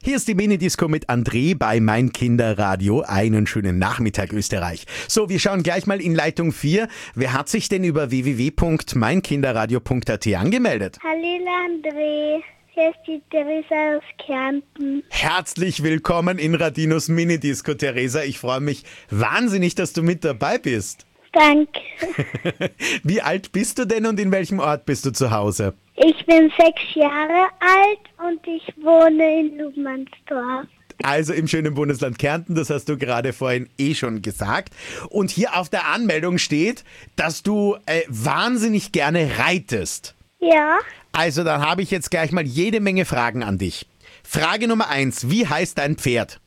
Hier ist die Minidisco mit André bei Mein Kinderradio. Einen schönen Nachmittag, Österreich. So, wir schauen gleich mal in Leitung 4. Wer hat sich denn über www.meinkinderradio.at angemeldet? Hallo André, hier ist die Theresa aus Kärnten. Herzlich willkommen in Radinos Minidisco, Theresa. Ich freue mich wahnsinnig, dass du mit dabei bist. Danke. Wie alt bist du denn und in welchem Ort bist du zu Hause? Ich bin 6 Jahre alt und ich wohne in Lubmannsdorf. Also im schönen Bundesland Kärnten, das hast du gerade vorhin schon gesagt. Und hier auf der Anmeldung steht, dass du wahnsinnig gerne reitest. Ja, Also dann habe ich jetzt gleich mal jede Menge Fragen an dich. Frage Nummer 1, wie heißt dein Pferd?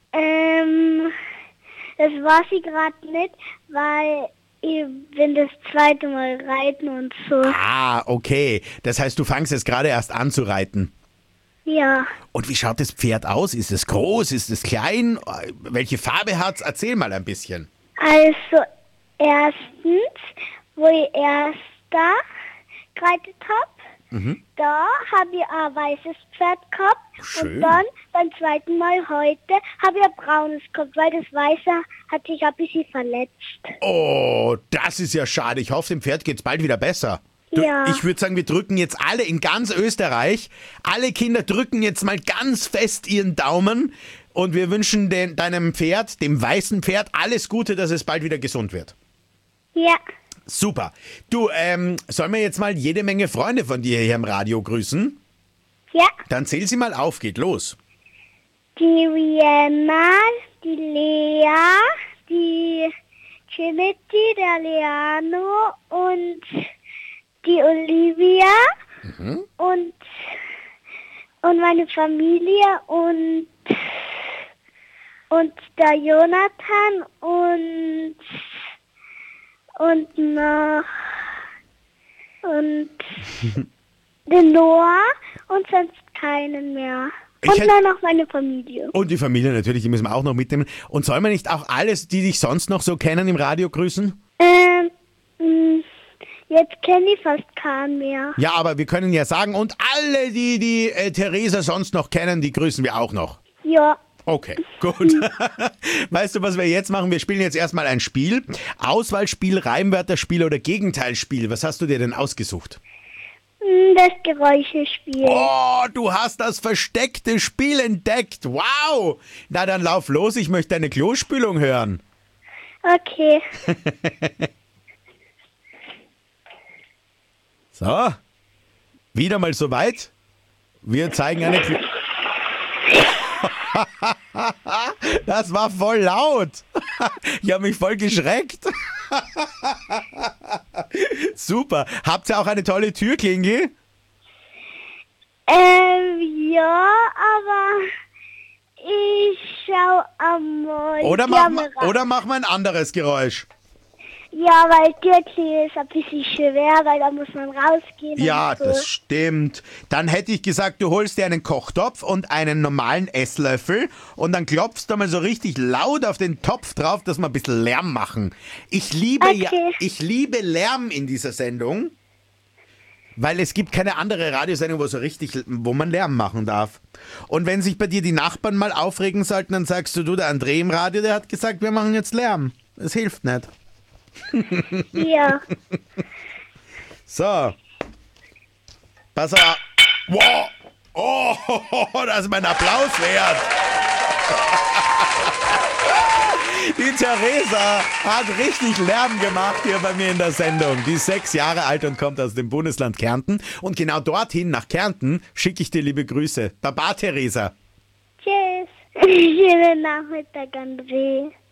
das weiß ich gerade nicht, weil ich bin das zweite Mal reiten und so. Ah, okay. Das heißt, du fangst jetzt gerade erst an zu reiten. Ja, Und wie schaut das Pferd aus? Ist es groß? Ist es klein? Welche Farbe hat's? Erzähl mal ein bisschen. also erstens, wo ich erst da gereitet habe, da habe ich ein weißes Pferd gehabt. Schön. Und dann beim zweiten Mal heute habe ich ein braunes gehabt, weil das weiße hat sich ein bisschen verletzt. Oh, das ist ja schade. Ich hoffe, dem Pferd geht's bald wieder besser. Ja. Ich würde sagen, wir drücken jetzt alle in ganz Österreich. Alle Kinder drücken jetzt mal ganz fest ihren Daumen. Und wir wünschen deinem Pferd, dem weißen Pferd, alles Gute, dass es bald wieder gesund wird. Ja, Super. Du, sollen wir jetzt mal jede Menge Freunde von dir hier im Radio grüßen? ja. Dann zähl sie mal auf, geht los. Die Vienna, die Lea, die Trinity, der Leano und die Olivia und meine Familie und der Jonathan und noch und den Noah und sonst keinen mehr. Ich Und hätt- dann noch meine Familie. Und die Familie natürlich, die müssen wir auch noch mitnehmen. Und sollen wir nicht auch alles, die dich sonst noch so kennen, im Radio grüßen? Jetzt kenne ich fast keinen mehr. Ja, aber wir können ja sagen, und alle, die Theresa sonst noch kennen, die grüßen wir auch noch. Ja, Okay, gut. Weißt du, was wir jetzt machen? Wir spielen jetzt erstmal ein Spiel. Auswahlspiel, Reimwörterspiel oder Gegenteilspiel. Was hast du dir denn ausgesucht? das Geräuschespiel. Oh, du hast das versteckte Spiel entdeckt. Wow. Na, dann lauf los. Ich möchte deine Klospülung hören. Okay. So. Wieder mal soweit. Wir zeigen eine Das war voll laut. Ich habe mich voll geschreckt. Super. Habt ihr auch eine tolle Türklingel? Ja, aber ich schau einmal. Oder die mach mal ein anderes Geräusch. Ja, weil Türklingel ist ein bisschen schwer, weil da muss man rausgehen. Ja, und so. das stimmt. Dann hätte ich gesagt, du holst dir einen Kochtopf und einen normalen Esslöffel und dann klopfst du mal so richtig laut auf den Topf drauf, dass wir ein bisschen Lärm machen. Ich liebe Lärm in dieser Sendung, weil es gibt keine andere Radiosendung, wo man Lärm machen darf. Und wenn sich bei dir die Nachbarn mal aufregen sollten, dann sagst du, der André im Radio, der hat gesagt, wir machen jetzt Lärm. Das hilft nicht. Ja. So. Pass auf. Wow. Oh, das ist mein Applaus wert. Die Theresa hat richtig Lärm gemacht hier bei mir in der Sendung. Die ist 6 Jahre alt und kommt aus dem Bundesland Kärnten. Und genau dorthin, nach Kärnten, schicke ich dir liebe Grüße. Baba, Theresa. Tschüss. Schönen Nachmittag, André.